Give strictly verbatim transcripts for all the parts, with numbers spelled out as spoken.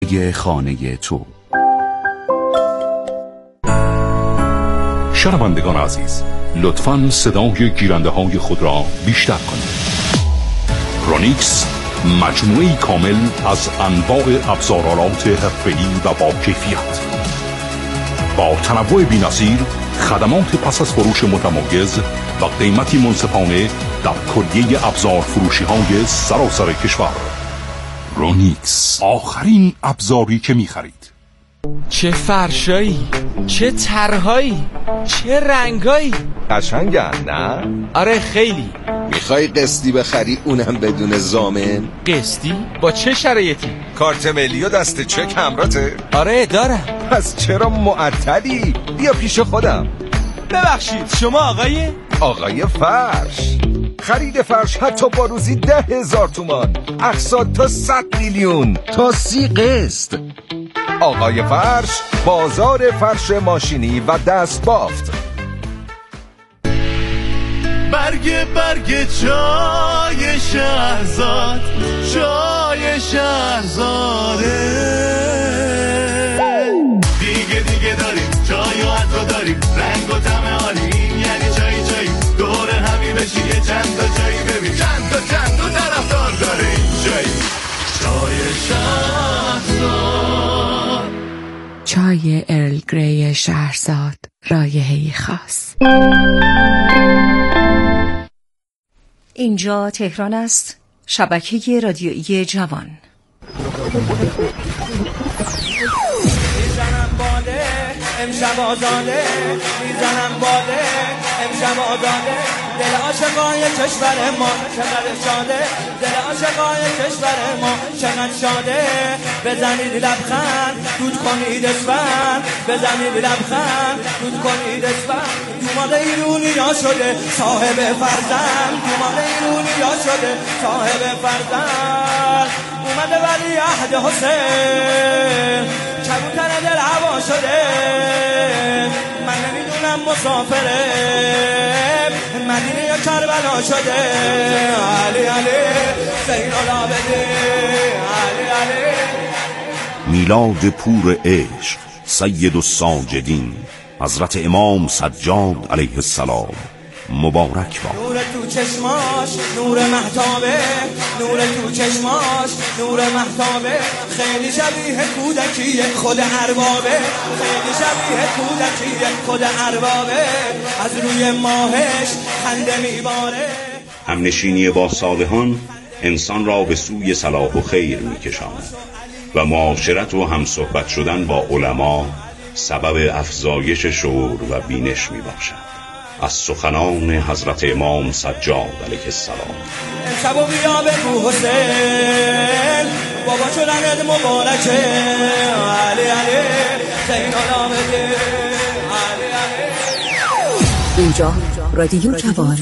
یه خانه تو. شنوندگان عزیز، لطفاً صدای گیرنده های خود را بیشتر کنید. رونیکس مجموعه‌ای کامل از انواع ابزارالات حرفه‌ای و با کیفیت، با تنوع بی‌نظیر، خدمات پس از فروش متمایز و قیمتی منصفانه در کلیه ابزار فروشی های سراسر کشور. رونیکس، آخرین ابزاری که می‌خرید. چه فرشایی، چه طرحایی، چه رنگایی. قشنگن نه؟ آره خیلی. میخوای قسطی بخری اونم بدون ضامن؟ قسطی؟ با چه شرایطی؟ کارت ملی و دست چک همراته؟ آره دارم. پس چرا معطلی؟ بیا پیش خودم. ببخشید شما آقای؟ آقای فرش. خرید فرش حتی با روزی ده هزار تومان، اقساط تا صد میلیون، تا سی قسط. آقای فرش، بازار فرش ماشینی و دست بافت. برگ برگ چای شهرزاد، چای شهرزاده. دیگه دیگه داریم چای و عطر داریم، رنگ و طعم عالی، این یعنی چای چای. دور همی بشی یه چند تا چای ببین، چند تا چند تا طرفدار داره این چای. چای شهرزاد، چای ارل گری شهرزاد، رایحه‌ای خاص. اینجا تهران است، شبکه رادیویی جوان. میزنم باله امشب آزاده، میزنم باله امشب آزاده. دل عاشقای کشور ما چقدر شاده، دل عاشقای کشور ما چقدر شاده. بزنید لبخند دود کنید اسفند، بزنید لبخند دود کنید اسفند. دومال ایرونیا شده صاحب فرزند، دومال ایرونیا شده صاحب فرزند. اومده ولی عهد حسین، کبوتر دل هوا شده. من نمیدونم مسافره، مدینه یا کربلا شده. علی علی زین العابدین، علی علی. میلاد پور عشق، سید الساجدین، حضرت امام سجاد علیه السلام مبارک باد. نور تو چشماش نور مهتابه، نور تو چشماش نور مهتابه. خیلی شبیه کودکی خود اربابه، خیلی شبیه کودکی خود اربابه. از روی ماهش خنده میباره. همنشینی با صالحان انسان را به سوی صلاح و خیر میکشاند و معاشرت و همصحبت شدن با علما سبب افزایش شعور و بینش میباشد. از سخنان حضرت امام سجاد علیه السلام. شبو بیا بگو حسین بابا شدنت مبارکه. علی علی زین العابدین، علی علی. اینجا رادیو جوان.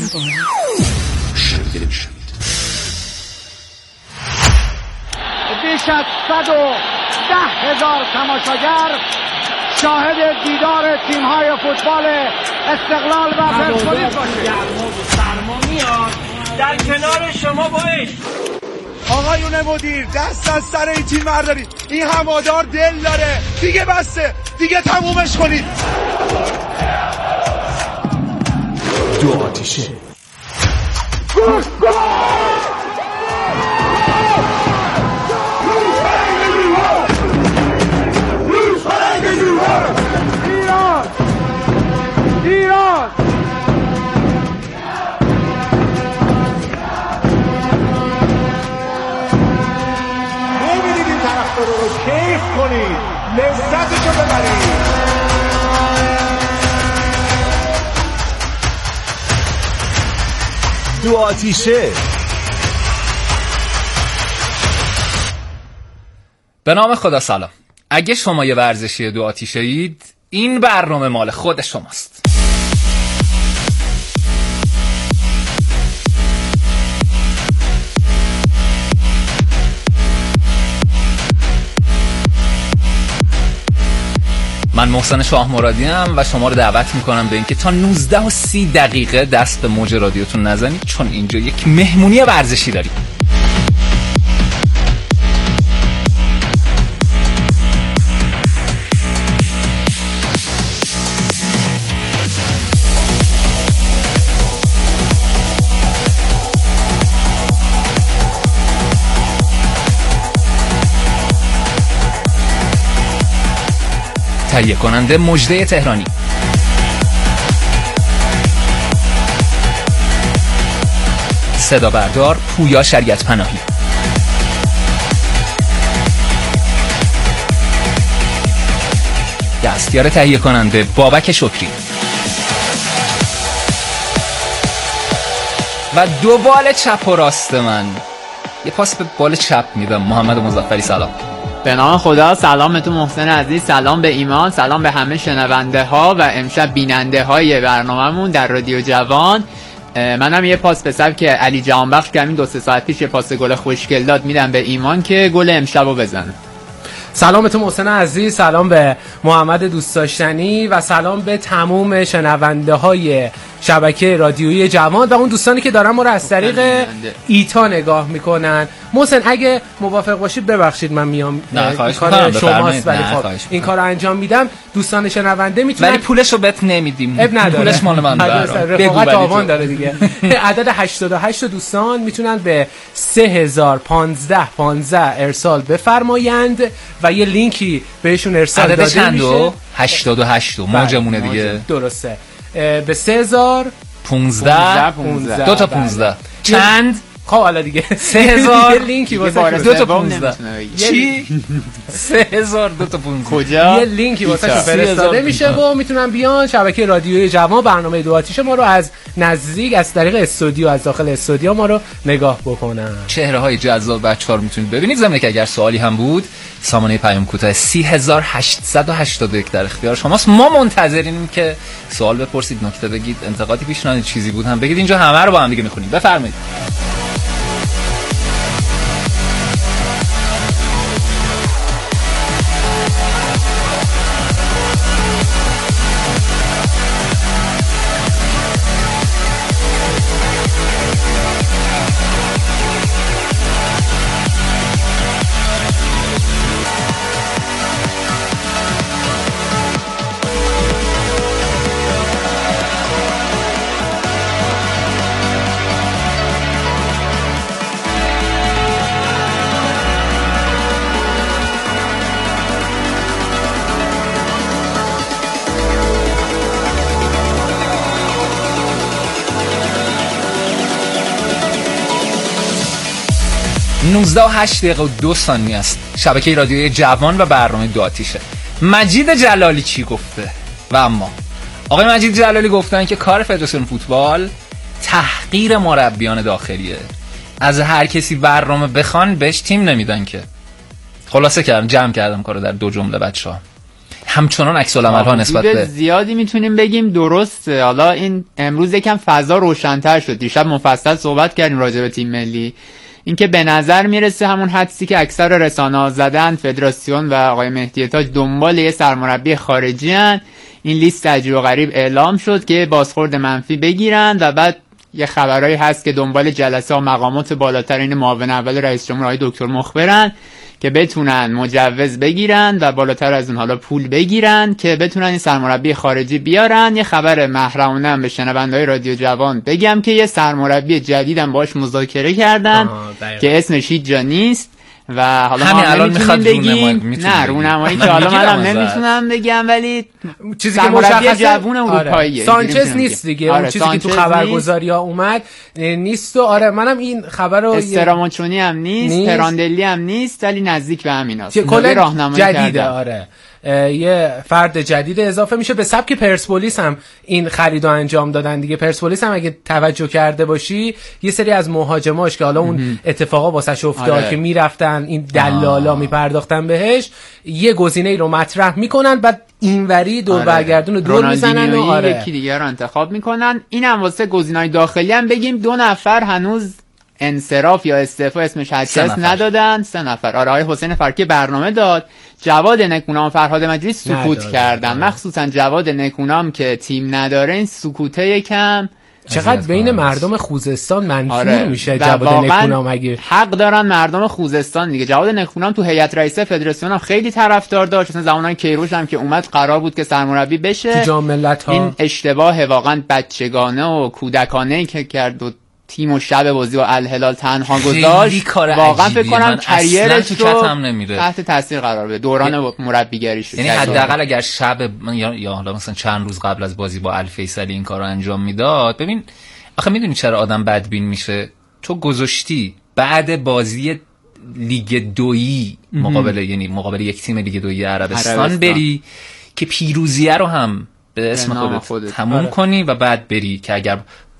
بیش از صد و ده هزار تماشاگر شاهد دیدار تیم‌های فوتبال استقلال و پرسپولیس باشه. سرما میاد در کنار شما باش. آقایون مدیر دست از سر این تیم بردارید، این هوادار دل داره. دیگه بسته، دیگه تمومش کنید. دو آتیشه. ایران، ایران. ببینید این طرفدار رو کیف کنید، لذتشو ببرید. دو آتیشه. به نام خدا سلام. اگه شما یه ورزشی دو آتیشه اید، این برنامه مال خود شماست. من محسن شاه مرادی ام و شما رو دعوت میکنم به اینکه تا نوزده و سی دقیقه دست به موج رادیوتون نزنید، چون اینجا یک مهمونی ورزشی داریم. تهیه کننده مژده تهرانی، صدا بردار پویا شریعت پناهی، دستیار تهیه کننده بابک شکری و دو بال چپ و راست من. یه پاس به بال چپ میدم. محمد مظفری سلام. به نام خدا. سلام به تو محسن عزیز، سلام به ایمان، سلام به همه شنونده ها و امشب بیننده های برنامه‌مون در رادیو جوان. منم یه پاس به سبک علی جهانبخش که همین دو سه ساعت پیش یه پاس گل خوشگل داد میدم به ایمان که گل امشبو بزنه. سلام به تو محسن عزیز، سلام به محمد دوست داشتنی و سلام به تمام شنونده های شبکه رادیویی جوان و اون دوستانی که دارن ما رو از طریق ایتا نگاه میکنن. محسن اگه موافق باشید ببخشید من میام این کار شماست ولی خب این کار رو انجام میدم. دوستان شنونده میتونن ولی پولشو بهت نمیدیم. اب نداره. پولش مال من داره. رفاقت آوان داره دیگه. عدد هشتاد و هشت دوستان میتونن به سه هزار و پانزده پانزده ارسال بفرمایند و یه لینکی بهشون ارسال داده میشه. عدد چندو؟ هشتاد و هشت موجمونه دیگه. درسته. به سه هزار پونزده پونزده دو تا پونزده چند؟ خب حالا دیگه سه هزار لینکی واسه دو تا پونزده چی؟ سه هزار دو تا پونزده کجا؟ یه لینکی واسه فرستاده میشه و میتونن بیان شبکه رادیویی جوان برنامه دو آتیش ما رو از نزدیک از طریق استودیو از داخل استودیو ما رو نگاه بکنن. چهره های جذاب بچه‌ها رو میتونید ببینید. ضمن که اگر سوالی هم بود سامانه پیام کوتاه سه هزار هشتصد و هشتاد و یک در اختیار شماست. ما منتظریم که سوال بپرسید، نکته بگید، انتقادی پیشنهادی چیزی بود هم بگید. اینجا همه رو با هم دیگه میخونیم. بفرمایید. نوزده و هشت دقیقه و دو ثانیه است. شبکه رادیویی جوان و برنامه دو آتیشه. مجید جلالی چی گفته؟ و اما آقای مجید جلالی گفتن که کار فدراسیون فوتبال تحقیر مربیان داخلیه. از هر کسی برنامه بخوان بهش تیم نمیدن که. خلاصه کردم جمع کردم کارو در دو جمله بچه‌ها. همچنان عکس العمل ها نسبت به زیادی میتونیم بگیم درسته. حالا این امروز یکم فضا روشن‌تر شد. دیشب مفصل صحبت کردیم راجع به تیم ملی. اینکه به نظر میرسه همون حدسی که اکثر رسانه‌ها زدن، فدراسیون و آقای مهدی تاج دنبال یه سرمربی خارجی هن. این لیست عجیب و غریب اعلام شد که بازخورد منفی بگیرن و بعد یه خبرایی هست که دنبال جلسه و مقامات بالاترین معاون اول رئیس جمهور آقای دکتر مخبرن که بتونن مجوز بگیرن و بالاتر از اون حالا پول بگیرن که بتونن این سرمربی خارجی بیارن. یه خبر محرمانه هم به شنونده‌های رادیو جوان بگم که یه سرمربی جدیدم باهاش مذاکره کردن که اسمش هیچ جا نیست و حالا همین الان میخواد بگیم نه رونمایی که حالا منم نمیتونم بگم ولی چیزی که مشخصه جوون اروپاییه. سانچز نیست دیگه. آره اون چیزی که تو خبرگزاری‌ها اومد نیست و آره منم این خبر رو استرامونچونی هم نیست, نیست. پراندلی هم نیست ولی نزدیک به همیناست. کلا راهنمایی جدیده. آره یه فرد جدید اضافه میشه. به سبک پرسپولیس هم این خریدو انجام دادن دیگه. پرسپولیس هم اگه توجه کرده باشی یه سری از مهاجماش که حالا اون اتفاقا واسش افتاد آره. که میرفتن این دلالا میپرداختن بهش، یه گزینه‌ای رو مطرح میکنن بعد اینوری دور آره. برگردون دور میزنن و آره. یکی دیگه رو انتخاب میکنن. اینم واسه گزینه‌های داخلی هم بگیم دو نفر هنوز انصراف یا استعفا اسمش هست ندادن. سه نفر آره. آقای حسین فرکی برنامه داد، جواد نکونام، فرهاد مجلسی سکوت کردن آره. مخصوصا جواد نکونام که تیم نداره این سکوته یکم چقدر بین مردم خوزستان منفور آره. میشه جواد نکونام. اگه حق دارن مردم خوزستان دیگه. جواد نکونام تو هیئت رئیسه فدراسیون هم خیلی طرفدار داشت. مثلا زمانای کیروش هم که اومد قرار بود که سرمربی بشه. جام ملت‌ها این اشتباه واقعا بچگانه و کودکانه‌ای که کرد و تیم و شب بازی با الهلال تنها گذاشت، واقعا فکر کنم کریرش رو تحت تاثیر قرار بده دوران مربیگریش. یعنی حداقل اگر شب یا یا حالا مثلا چند روز قبل از بازی با الفیصلی این کارو انجام میداد. ببین آخه میدونی چرا آدم بدبین میشه؟ تو گذاشتی بعد بازی لیگ دویی مقابل یعنی مقابل یک تیم لیگ دویی عربستان, عربستان بری که پیروزیه رو هم به اسم خودت, خودت تموم آره. کنی و بعد بری که اگر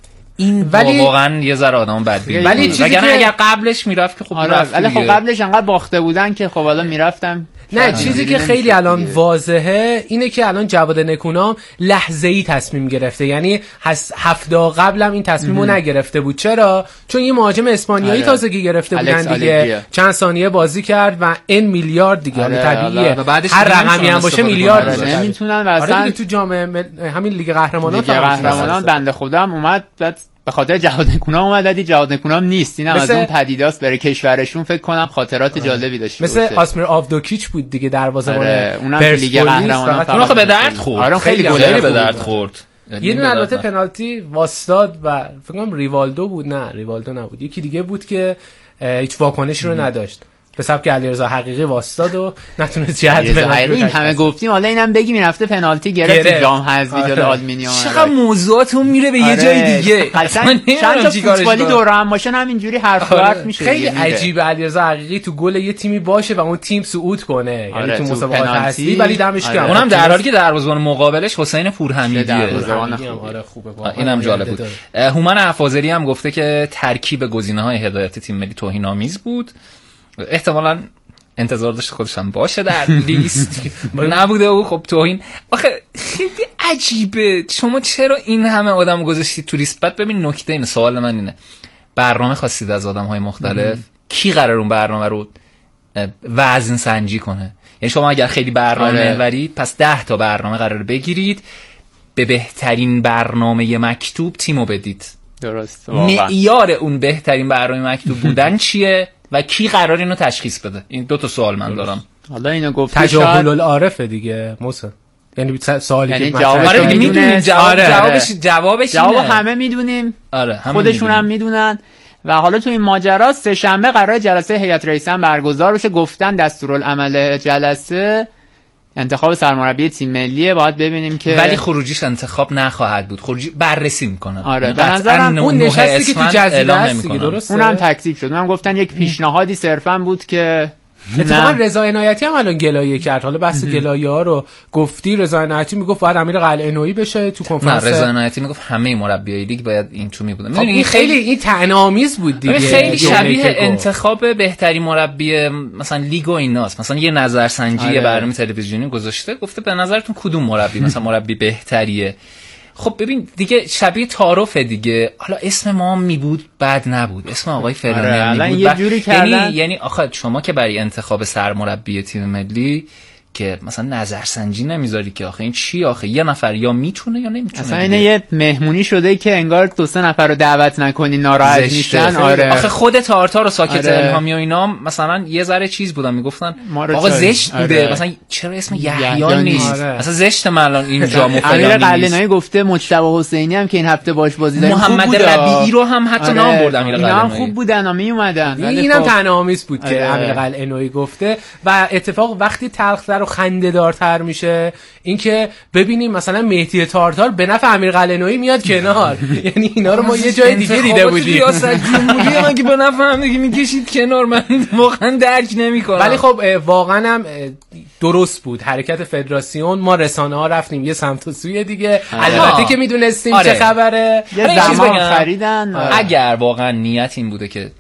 این ولی واقعا یه ذره آدمو بدبین. ولی چیزی که اگر قبلش میرفت که خب آره. میرفت ولی خب قبلش انقدر باخته بودن که خب حالا میرفتم. نه چیزی که خیلی الان واضحه اینه که الان جواد نکونام لحظه‌ای تصمیم گرفته، یعنی هفته قبلم این تصمیمو نگرفته بود. چرا؟ چون یه مهاجم اسپانیایی آره. تازگی گرفته بودن دیگه، چند ثانیه بازی کرد و این میلیارد دیگه آره. طبیعیه هر رقمی هم باشه میلیارد آره. نمیتونن و اصلا آره تو جام همین لیگ قهرمانان لیگ قهرمانان بنده خودم اومد بعد به خاطر جواد نکونام اومد، دیگه جواد نکونام نیست، اینم از اون پدیداست برای کشورشون فکر کنم خاطرات آره. جالبی داشته مثل باشه. آسمیر آفدوکیچ بود دیگه دروازه‌بان آره. اونم لیگ قهرمانان اون خب به درد خورد، آره خیلی گل به درد خورد. یه دونه البته پنالتی واسطاد و فکر کنم ریوالدو بود، نه ریوالدو نبود، یکی دیگه بود که هیچ واکنشی رو نداشت به سبک علیرضا حقیقی واسطاد و نتونست جهت بده. این همه گفتیم حالا اینم بگی میرفته پنالتی گرفت جام حذفی جلوی آلومینیوم. چقدر موضوعاتون میره به یه جای دیگه. چند تا فوتبالی دور هم باشه همینجوری حرف حرف میشه. خیلی عجیبه علیرضا حقیقی تو گل یه تیمی باشه و اون تیم صعود کنه، یعنی تو مسابقات هستی ولی دمش گرم. اونم در حالی که دروازه‌بان مقابلش حسین پورحمیدیه. آره خوبه. اینم جالب بود. هومن حفاظلی هم گفته که ترکیب گزینه‌های هدایت تیم ملی توهین‌آمیز بود. احتمالاً انتظار داشت خودش هم باشه در لیست نبوده و خب توهین. آخه خیلی عجیبه شما چرا این همه آدم گذاشتید تو لیست؟ بعد ببین نکته اینه، سوال من اینه برنامه خواستید از آدم‌های مختلف، کی قرار اون برنامه رو وزن سنجی کنه؟ یعنی شما اگر خیلی برنامه محورید پس ده تا برنامه قرار بگیرید، به بهترین برنامه مکتوب تیمو بدید. درست. معیار اون بهترین برنامه مکتوب بودن چیه و کی قرار اینو تشخیص بده؟ این دو تا سوال من دارم. حالا اینو گفت تجاهل العارفه دیگه موسی، یعنی سوالی یعنی که جوابش میدونیم، جواب جوابش جوابش جواب همه میدونیم، آره خودشون هم میدونن. و حالا تو این ماجرا سه شنبه قرار جلسه هیئت رئیسه برگزار بشه. گفتن دستورالعمل جلسه انتخاب سرمربی تیم ملیه، باید ببینیم که ولی خروجیش انتخاب نخواهد بود، خروجی بررسی میکنن. آره به نظرم اون نشستی که تو جزیره است درسته، اونم تکذیب شد. من گفتن یک پیشنهادی صرفا بود که اتفاقا رضا عنایتی هم الان گلایه کرد. حالا بحث گلایه ها رو گفتی، رضا عنایتی میگفت باید امیر قلعه‌نویی بشه تو کنفرانس. نه رضا عنایتی میگفت همه مربیای لیگ باید این تو می بودن. این خیلی این طعنه‌آمیز بود دیگه، خیلی شبیه انتخاب بهترین مربی مثلا لیگ و ایناست. مثلا یه نظرسنجی آره. برنامه تلویزیونی گذاشته گفته به نظرتون کدوم مربی مثلا مربی بهتریه. خب ببین دیگه شبیه تعارف دیگه. حالا اسم ما می بود بد نبود، اسم آقای فلانی آره، می بود یه جوری کردن. یعنی یعنی آخه شما که برای انتخاب سرمربی تیم ملی که مثلا نظرسنجی نمیذاری که آخه این چی؟ آخه یه نفر یا میتونه یا نمیتونه. اصلا اینه یه مهمونی شده که انگار دو سه نفر رو دعوت نکنی ناراحت میشن. آره آخه خود تارتار و ساکت آره. الهامی و اینا مثلا یه ذره چیز بودن میگفتن آقا زشت بوده آره. مثلا چرا اسم یحیی نیست آره. مثلا زشت من الان اینجا مفلانی امیر قلعه‌نویی گفته مجتبی حسینی هم که این هفته باش بازی داشت، محمد ربیعی رو هم حتی آره. نام برد امیر قلعه‌نویی، اینا هم خوب بودن و می اومدن. اینم طعنه‌آمیز بود که امیر قلعه‌نویی گفته. و اتفاق وقتی تلخ‌تر و خنده‌دار تر میشه اینکه ببینیم مثلا مهدی تارتار به نفع امیر قلعه‌نویی میاد کنار. یعنی اینا رو ما یه جای دیگه دیده بودیم. ریاست جمهوری ما که به نفع هم دیگه میکشید کنار، من واقعا درک نمیکنم. ولی خب واقعا هم درست بود حرکت فدراسیون. ما رسانه ها رفتیم یه سمت و سوی دیگه، البته که میدونستیم آره. چه خبره، یه زمان خریدن. آره. اگر واقعا نیت این بوده که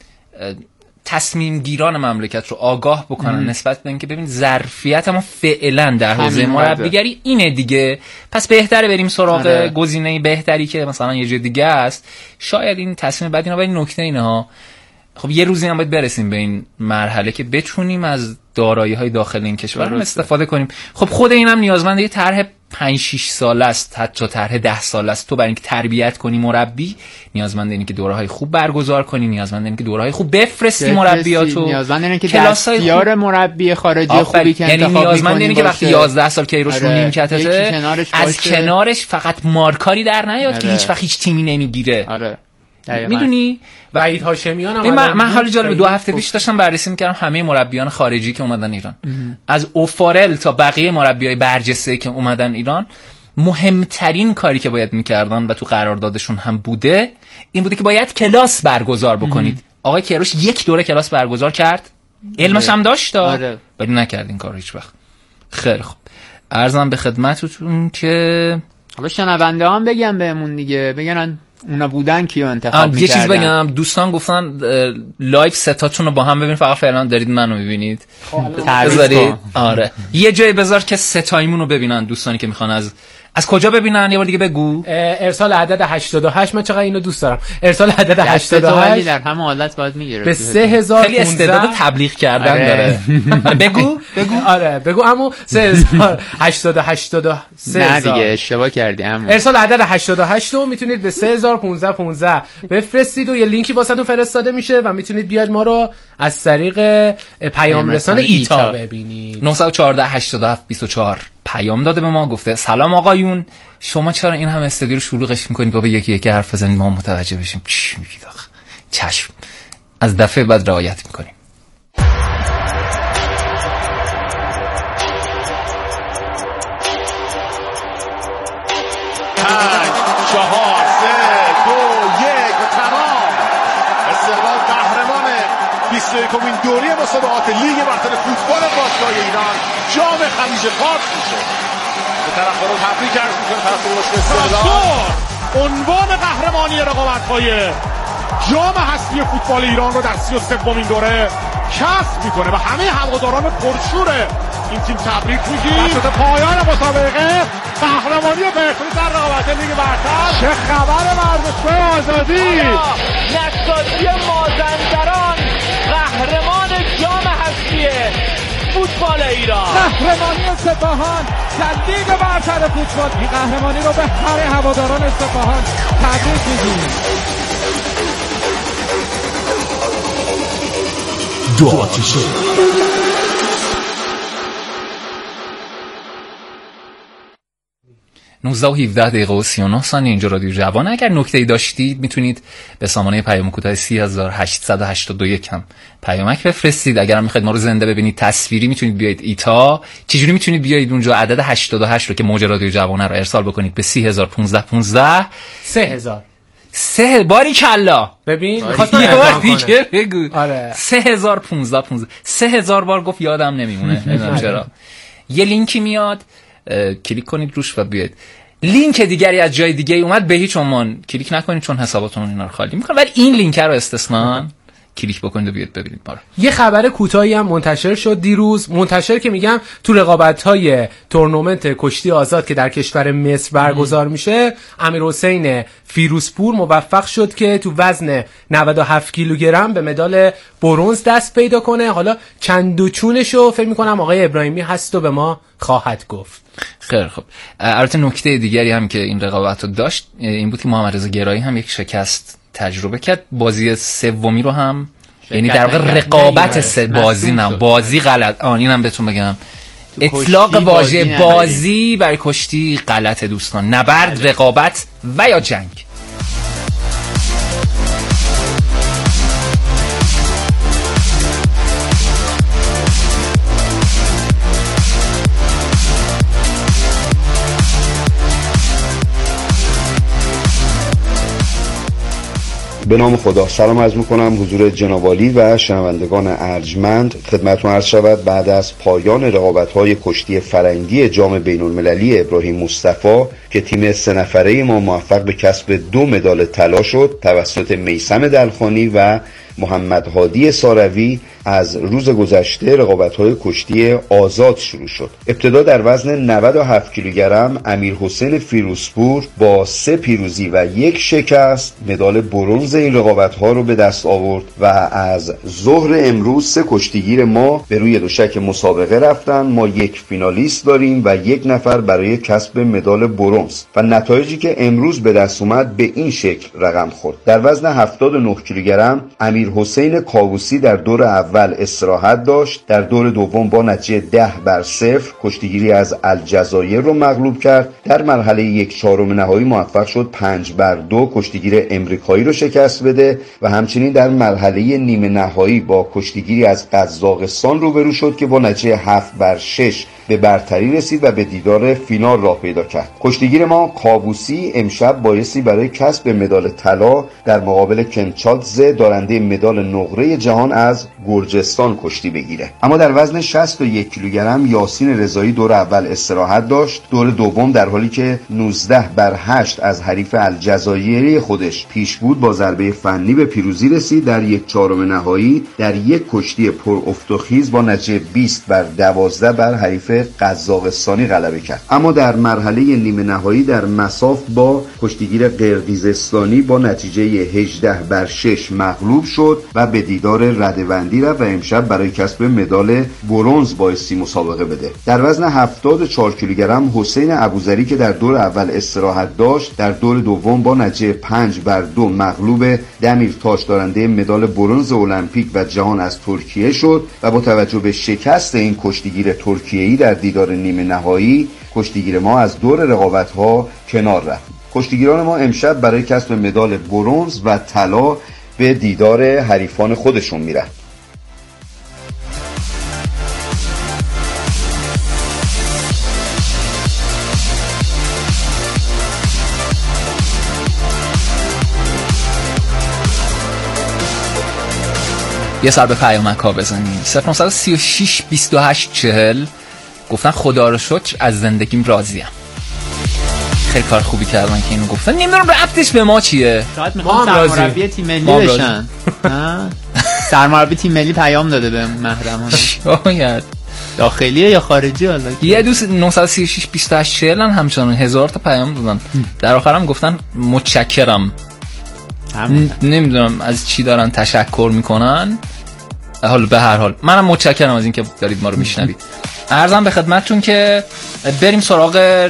تصمیم گیران مملکت رو آگاه بکنن ام. نسبت به اینکه ببین ظرفیت ما فعلا در حوزه مربیگری اینه دیگه، پس بهتره بریم سراغ آره. گزینه بهتری که مثلا یه جای دیگه است. شاید این تصمیم بعد اینا. ولی نکته اینه ها، خب یه روزی هم باید برسیم به این مرحله که بتونیم از دارایی‌های داخل این کشور هم استفاده کنیم. خب خود اینم نیازمند یه طرح پنج شش ساله است، حتی طرح ده ساله است. تو برای اینکه تربیت کنی مربی نیازمند اینه که دوره‌های خوب برگزار کنی، نیازمند اینه که دوره‌های خوب بفرستی مربیاتو، نیازمند اینه که دستیار مربی خارجی خوبی که یعنی انتخاب نیازمند اینه که وقتی یازده سال کیروش رو آره. نیمکتته از کنارش فقط مارکاری در نیاد آره. که هیچ وقت هیچ تیمی نمیگیره. آره میدونی وحید هاشمیان هم من, من حالا جالب دو هفته پیش داشتم بررسی میکردم همه مربیان خارجی که اومدن ایران ام. از اوفارل تا بقیه مربیای برجسته که اومدن ایران، مهمترین کاری که باید میکردن و تو قراردادشون هم بوده این بوده که باید کلاس برگزار بکنید. ام. آقای کیروش یک دوره کلاس برگزار کرد، علمش هم داشت آره. ولی نکرد این کارو هیچ وقت. خیلی خوب، عرضم به خدمتتون که حالا شنونده هم بگم بهمون دیگه، بگن اونا بودن کیو انتخاب می‌کردن. یه چیز بگم، دوستان گفتن لایو ستاتون رو با هم ببین، فقط فعلا دارید منو می‌بینید. بذارید آره یه جای بذار که ستایمون رو ببینن دوستانی که میخوان. از از کجا ببینن یه بار دیگه بگو. ارسال عدد هشتاد و هشت، من چقدر اینو دوست دارم. ارسال عدد هشتاد و هشت در همه حالت باید میگیره به سه هزار و پانصد. خیلی استعداد تبلیغ کردن آره. داره. بگو بگو آره بگو عمو سه هزار هشتاد و هشتاد و سه. نه دیگه اشتباه کردی عمو. ارسال عدد هشتاد و هشت رو میتونید به سه هزار و پانصد پانزده بفرستید و یه لینکی واسهتون فرستاده میشه و میتونید بیاید ما رو از طریق پیام رسان ایتا ببینید. نه یک چهار هشت هفت دو چهار پیام داده به ما، گفته سلام آقایون، شما چرا این هم استودیو رو شلوغش میکنید؟ بابا یکی یکی حرف بزنید ما متوجه بشیم چی میگید. آخه چشم، از دفعه بعد رعایت میکنیم. پنج چهار سه دو یک و تمام. استقلال قهرمان بیست و یکمین دوره مسابقات لیگ برتر فوتبال باشگاه ایران جام خلیج فارس میشه. به طرفداران تبریک عرض می‌کنم. طرفدار باشگاه استقلال عنوان قهرمانی رقابت‌های جام هستی فوتبال ایران رو در سی و سومین دوره کسب میکنه و همه هواداران پرشور این تیم تبریک میگیم. شده پایان مسابقه قهرمانی بهتری در رقابت لیگ برتر. چه خبر ورزشگاه آزادی؟ نساجی مازندران قهرمان جام هستی فوتبال ایران. قهرمانی سپاهان در لیگ برتر فوتبال. این قهرمانی رو به همه هواداران سپاهان تبریک میگیم. دو آتیشه نوزده و هفده دقیقه و سی و نه ثانیه اینجا رادیو جوان. اگر نکته‌ای داشتید میتونید به سامانه پیام کوتاه سه هزار و هشتصد و هشتاد و یک هم پیامک بفرستید. اگر هم میخواید ما رو زنده ببینید تصویری میتونید بیاید ایتا. چجوری میتونید بیاید اونجا؟ عدد هشتاد و هشت رو که موج رادیو جوان رو ارسال بکنید به سی هزار و پانصد و پانزده. سه هزار سه باری کلا ببین می‌خواستم یه بار دیگه بگو. آره سه هزار و پانصد و پانزده. سه هزار بار گفت یادم نمیمونه. نمیدونم چرا. یه لینکی میاد، کلیک کنید روش و بیاید. لینک دیگری از جای دیگه اومد، به هیچ عنوان کلیک نکنید چون حساباتون اینا رو خالی میکنه، ولی این لینک رو استثنا کلیک بکنید و بیاید ببینید ما رو. یه خبر کوتاهی هم منتشر شد دیروز، منتشر که میگم تو رقابت‌های تورنمنت کشتی آزاد که در کشور مصر برگزار میشه، امیرحسین فیروزپور موفق شد که تو وزن نود و هفت کیلوگرم به مدال برنز دست پیدا کنه. حالا چند و چونشو فکر میکنم آقای ابراهیمی هست و به ما خواهد گفت. خیلی خب. البته نکته دیگری هم که این رقابت رو داشت این بود که محمد رضا گرایی هم یک شکست تجربه کرد. بازی سومی رو هم، یعنی در واقع رقابت سه بازی نه بازی غلط آن اینم بهتون بگم، اطلاق واژه بازی, بازی برای کشتی غلطه دوستان. نبرد، رقابت و یا جنگ. به نام خدا سلام عرض میکنم حضور جناب عالی و شنوندگان ارجمند. خدمتتون عرض شود بعد از پایان رقابت‌های کشتی فرنگی جام بین‌المللی ابراهیم مصطفی که تیم سه نفره ما موفق به کسب دو مدال طلا شد توسط میثم دلخانی و محمد هادی ساروی، از روز گذشته رقابت‌های کشتی آزاد شروع شد. ابتدا در وزن نود و هفت کیلوگرم امیرحسین فیروزپور با سه پیروزی و یک شکست مدال برنز این رقابت‌ها رو به دست آورد و از ظهر امروز سه کشتیگیر ما به روی دوشک مسابقه رفتن. ما یک فینالیست داریم و یک نفر برای کسب مدال برنز و نتایجی که امروز به دست اومد به این شکل رقم خورد. در وزن هفتاد و نه کیلوگرم امیرحسین کاووسی در دور اول اول استراحت داشت. در دور دوم با نتیجه ده بر صفر کشتیگیری از الجزایر رو مغلوب کرد. در مرحله یک چهارم نهایی موفق شد پنج بر دو کشتیگیر امریکایی رو شکست بده و همچنین در مرحله نیمه نهایی با کشتیگیری از قزاقستان روبرو شد که با نتیجه هفت بر شش به برتری رسید و به دیدار فینال راه پیدا کرد. کشتیگیر ما کابوسی امشب بایستی برای کسب مدال طلا در مقابل کنچاتزه دارنده مدال نقره جهان از گرجستان کشتی بگیره. اما در وزن شصت و یک کیلوگرم یاسین رضایی دور اول استراحت داشت. دور دوم در حالی که نوزده بر هشت از حریف الجزایری خودش پیش بود با ضربه فنی به پیروزی رسید. در یک چهارم نهایی در یک کشتی پر افت و خیز با نتیجه بیست بر دوازده بر حریف قزاقستانی غلبه کرد. اما در مرحله نیمه نهایی در مصاف با کشتیگیر قرقیزستانی با نتیجه هجده بر شش مغلوب شد و به دیدار رده‌بندی رفت و امشب برای کسب مدال برنز بایستی مسابقه بده. در وزن هفتاد و چهار کیلوگرم حسین ابوذری که در دور اول استراحت داشت در دور دوم با نتیجه پنج بر دو مغلوب دمیرتاش دارنده مدال برنز المپیک و جهان از ترکیه شد و با توجه به شکست این کشتیگیر ترکیه‌ای در دیدار نیمه نهایی کشتیگیر ما از دور رقابت‌ها کنار رفت. کشتیگیران ما امشب برای کسب مدال برنز و طلا به دیدار حریفان خودشون میرن. یه سر به پیامک ها بزنیم. صفر نهصد و سی و شش بیست و هشت چهل گفتن خدا رو شکر از زندگیم راضیم. خیلی کار خوبی کردن که اینو گفتن. نمیدونم ربطش به ما چیه. شاید میخوام سرمربی تیم ملی بشن. سرمربی تیم ملی پیام داده به محرمان. شاید داخلیه یا خارجی حالا. یه دوست نهصد و سی و شش بیست و هشت چهل همچنان هزار تا پیام دادن. در آخرم گفتن متشکرم. نمیدونم از چی دارن تشکر میکنن. حالا به هر حال منم متشکرم از اینکه دارید ما رو میشنوید. عرضم به خدمتتون که بریم سراغ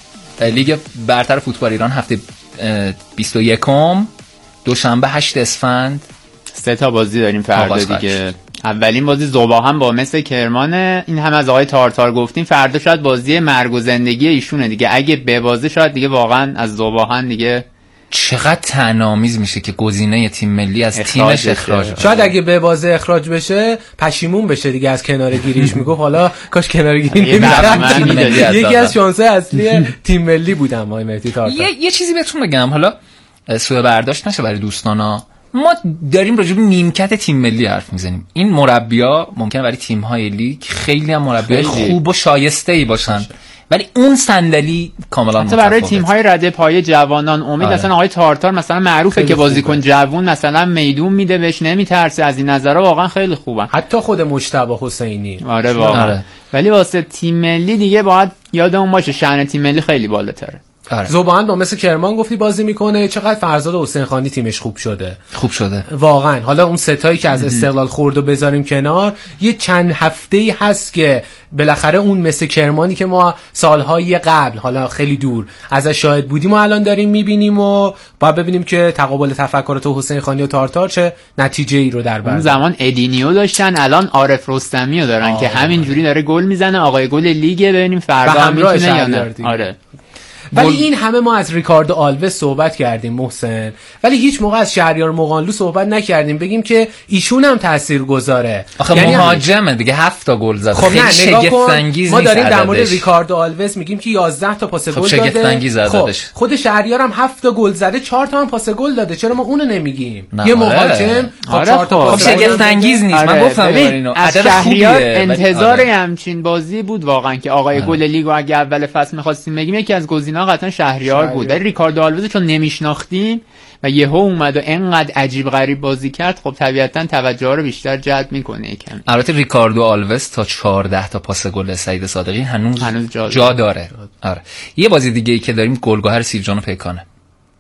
لیگ برتر فوتبال ایران هفته بیست و یکم دوشنبه هشت اسفند. سه تا بازی داریم فردا دیگه. اولین بازی ذوباهن با مس کرمان. این هم از آقای تارتار گفتیم. فردا شاید بازی مرگ و زندگی ایشونه دیگه. اگه ببازه شاید دیگه واقعا از ذوباهن دیگه چقدر طعنه‌آمیز میشه که گزینه تیم ملی از تیمش اخراج بشه. شاید اگه به بازه اخراج بشه پشیمون بشه دیگه از کناره گیریش. میگفت حالا کاش کناره گیری نمی‌کردم. یکی از شانس‌های اصلی تیم ملی بودم آقای مهدی تارتار. یه یه چیزی بهتون بگم حالا سوء برداشت نشه برای دوستانا. ما داریم راجع به نیمکت تیم ملی حرف میزنیم. این مربی‌ها ممکنه برای تیم‌های لیگ خیلی هم مربیای خوب و شایسته‌ای باشن ولی اون صندلی کاملا متفاوته. برای تیم‌های رده پای جوانان امید مثلا آقای تارتار مثلا معروفه که بازیکن جوون مثلا میدون میده بهش نمیترسه. از این نظرها واقعا خیلی خوبه. حتی خود مجتبی حسینی. آره واقعا. آره. ولی واسه تیم ملی دیگه باید یادمون باشه شأن تیم ملی خیلی بالاتره. آره. ذوباهن با مثل کرمان گفتی بازی میکنه. چقدر فرزاد حسین خانی تیمش خوب شده. خوب شده واقعا. حالا اون ستایی که از استقلال خورد و بذاریم کنار یه چند هفته‌ای هست که بالاخره اون مثل کرمانی که ما سالهای قبل حالا خیلی دور ازش شاهد بودیم و الان داریم میبینیم و باید ببینیم که تقابل تفکرات حسین خانی و تارتار چه نتیجه ای رو در بر. اون زمان ادینیو داشتن الان عارف رستمی رو دارن که همین جوری داره گل میزنه. آقای گل لیگ ببینیم فردا میتونه یا نه. آره. ولی این همه ما از ریکاردو آلوز صحبت کردیم محسن، ولی هیچ موقع از شهریار مقانلو صحبت نکردیم بگیم که ایشون هم تاثیرگذاره. آخه یعنی مهاجمه دیگه، هفت تا گل زده. خب خیلی شگفت انگیز ما داریم در مورد ریکاردو آلوز میگیم که یازده تا پاس خب گل داده. شگفت انگیز عددش. خب خود شهریار هم هفت تا گل زده، چهار تا هم پاس گل داده. چرا ما اونو نمیگیم؟ یه مهاجم خب چهار تا پاس گل شگفت انگیز نیست. من گفتم اینو از شهریار انتظار همچین بازی بود واقعا که آقای گل لیگو اگه اول فصل می‌خواستیم بگیم یکی از گزینه‌ها قطعا شهریار بود. ولی ریکاردو آلوز چون نمیشناختیم و یهو اومد و انقدر عجیب غریب بازی کرد، خب طبیعتا توجه رو بیشتر جلب میکنه یکم. البته ریکاردو آلوز تا چهارده تا پاس گل سعید صادقی هنوز, هنوز جا, جا داره. آره. یه بازی دیگه ای که داریم گلگهر سیرجان و پیکانه.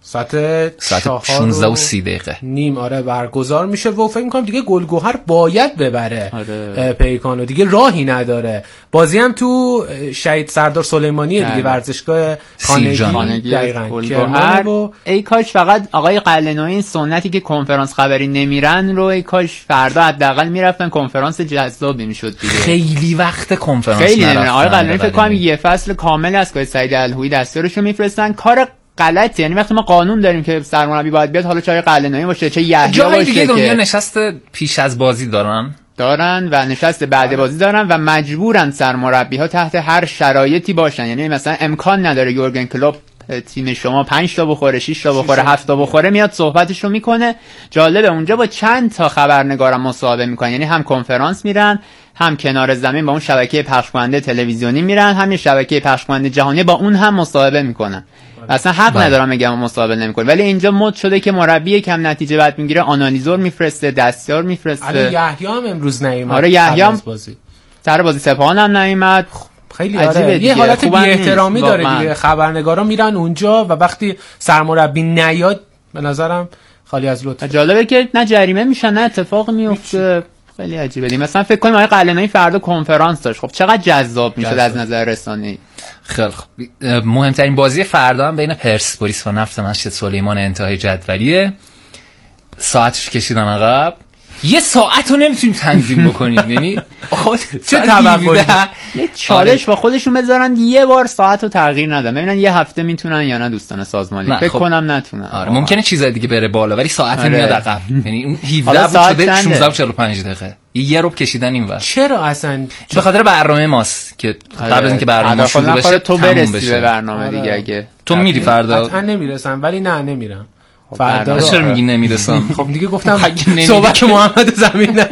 ساعت ساعت شانزده و سی دقیقه نیم آره برگزار میشه و فکر میکنم دیگه گلگهر باید ببره آره. پیکانو دیگه راهی نداره. بازی هم تو شهید سردار سلیمانی دیگه ورزشگاه خانگی دقیقاً گلگهر و ای کاش فقط آقای قلعه‌نویی این سنتی که کنفرانس خبری نمیرن رو ای کاش فردا حداقل میرفتن کنفرانس جذابی میشد دیگه. خیلی وقت کنفرانس خیلی نمیرن. آقای قلعه‌نویی فکر کنم یه فصل کامل از که سعید الهویی دستورشو میفرستن کار غلطه. یعنی وقتی ما قانون داریم که سرمربی باید بیاد حالا چه قلعه‌نویی باشه چه یحیی باشه دیگه دنیا نشست پیش از بازی دارن دارن و نشست بعد بازی دارن و مجبورن سرمربی ها تحت هر شرایطی باشن. یعنی مثلا امکان نداره یورگن کلوپ تیم شما پنج تا بخوره شش تا بخوره هفت تا بخوره میاد صحبتشو میکنه. جالبه اونجا با چند تا خبرنگارم مصاحبه میکنن. یعنی هم کنفرانس میرن هم کنار زمین با اون شبکه پخش کننده تلویزیونی میرن هم شبکه پخش کننده جهانی با اون هم مصاحبه میکنن. اصلا حق بله. ندارم بگم مصاحبه نمیکنه ولی اینجا مد شده که مربی کم نتیجه بعد میگیره آنالیزور میفرسته دستیار میفرسته. آره یحیی هم امروز نیومد. آره یحیی هم بازی سر بازی سپاهان هم نیومد. خیلی آره. یه حالت بی احترامی داره دیگه. خبرنگارا میرن اونجا و وقتی سرمربی نیاد به نظرم خالی از لطف. جالبه که نه جریمه میشن نه اتفاق میفته. خیلی عجیبه دی. مثلا فکر کنیم آقای قلعه‌نویی فردا کنفرانس داشت. خب چقدر جذاب میشد از نظر رسانه‌ای. خیلی خوب. مهمترین بازی فردا هم بین پرسپولیس و نفت مشهد سلیمان انتهای جدولیه. ساعتش کشیدن عقب. یه ساعت رو نمیتونیم تنظیم بکنیم. یعنی چه توقعی یه چالش با خودشون بذارن یه بار ساعت رو تغییر ندن ببینن یه هفته میتونن یا نه دوستان سازمانی. فکر کنم نتونن. آره ممکنه چیزای دیگه بره بالا ولی ساعت آره. میاد عقب. یعنی اون هفده بود شده شانزده و چهل و پنج دقیقه. یه رو کشیدن اینور. چرا اصلا؟ به خاطر برنامه ماست که قبل از اینکه برنامه شروع بشه تو برسی به برنامه آره. دیگه اگه تو میری فردا قطعا نمیرسم ولی نه نمیرم. فردا چرا میگی نمیرسم؟ خب دیگه گفتم صحبت محمد زمین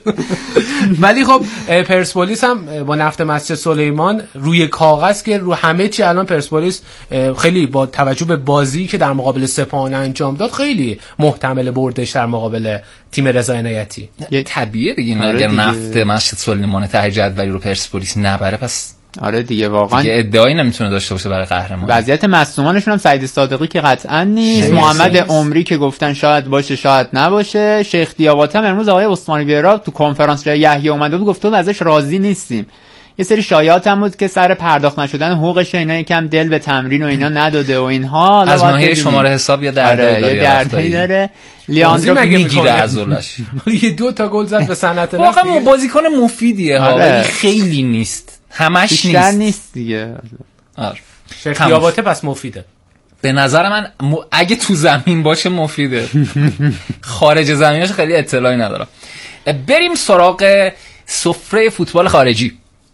ولی خب پرسپولیس هم با نفت مسجد سلیمان روی کاغذ که رو همه چی الان پرسپولیس خیلی با توجه به بازی که در مقابل سپاهان انجام داد خیلی محتمل بردش در مقابل تیم رضا عنایتی. یه طبیعیه دیگه اگر نفت مسجد سلیمان ته جدولی رو پرسپولیس نبره پس آره دیگه واقعا دیگه ادعایی نمیتونه داشته باشه برای قهرمانی. وضعیت مصدومانشون هم سعید صادقی که قطعا نیست، محمد عمری که گفتن شاید باشه شاید نباشه، شیخ دیاباتی هم امروز آقای عثمانی بیرا تو کنفرانس جای یحیی اومده بود گفت ازش راضی نیستیم. یه سری شایعات هم بود که سر پرداخت نشدن حقوقش اینا یکم دل به تمرین و اینا نداده و اینها. از ماهی شماره حساب یا دردی داره. یه دردی داره. لیاندرو میگیره عضلش. یه دو تا گل زد به صنعت نفت. واقعا بازیکن مفیدیه ها ولی خیلی نیست. همش نیست. نیست دیگه. آره. شیخ دیاباته پس مفیده. به نظر من م... اگه تو زمین باشه مفیده. خارج زمینش خیلی اطلاعی ندارم. بریم سراغ سفره فوتبال خارجی.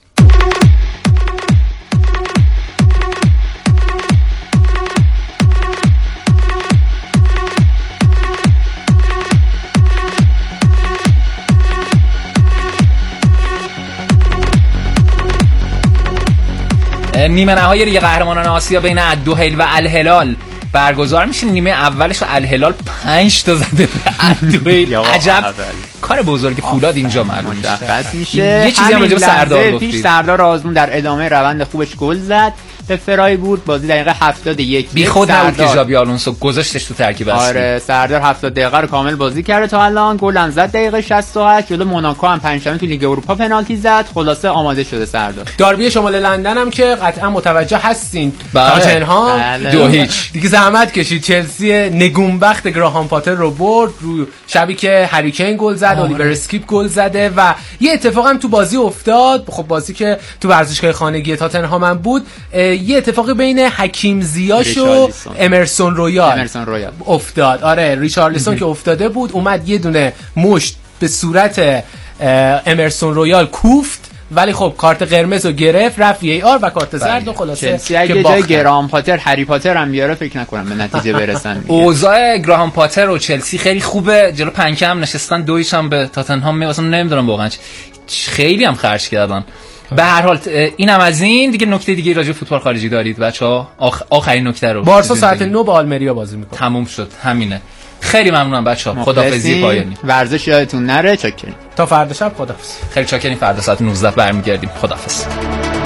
نیمه نهایی لیگ قهرمانان آسیا بین الدحیل و الهلال برگزار میشه. نیمه اولش الهلال پنج تا زده به الدحیل. عجب کار بزرگ فولاد اینجا معلوم میشه. یه چیزی هم راجع به سردار گفتی. پیش سردار آزمون در ادامه روند خوبش گل زد به فرایبورگ. بازی دقیقه هفتاد و یک بی خود نبود که ژابی آلونسو گذاشتش تو ترکیب اصلی. آره سردار هفتاد دقیقه رو کامل بازی کرده تا الان. گل هم زد دقیقه شصت و هشت. جلو موناکو هم پنجشنبه تو لیگ اروپا پنالتی زد. خلاصه آماده شده سردار. داربی شمال لندن هم که قطعا متوجه هستین. تاتنهام دو هیچ دیگه زحمت کشید. چلسی نگونبخت گراهام پاتر رو برد رو شبی که هری کین گل زد، الیور اسکیپ گل زده و یه اتفاق هم تو بازی افتاد. خب بازی که تو ورزشگاه خانگی تاتنهام هم بود، یه اتفاقی بین حکیم زیاش و امرسون رویال امرسون رویال افتاد. آره ریچارلیسون که افتاده بود اومد یه دونه مشت به صورت امرسون رویال کوفت ولی خب کارت قرمز رو گرفت رفت وی آر و کارت زرد و خلاصه چلسی اگه جای گراهام پاتر هری پاتر هم بیاره فکر نکنم به نتیجه برسن. اوضاع گراهام پاتر و چلسی خیلی خوبه. جلو پنکه هم نشستن دویش هم به تاتنهام میواسن. نمیدونم واقعا خیلی هم خرج کردن. به هر حال اینم از این دیگه. نکته دیگه راجع به فوتبال خارجی دارید بچه‌ها؟ آخ... آخرین نکته رو بارسا ساعت نه با آلمریا بازی میکنه. تموم شد همینه. خیلی ممنونم بچه‌ها. خداحافظی پایانی. ورزش یادتون نره. چاکریم. تا فردا شب خداحافظ. خیلی چاکریم. فردا ساعت نوزده برمیگردیم. خداحافظ.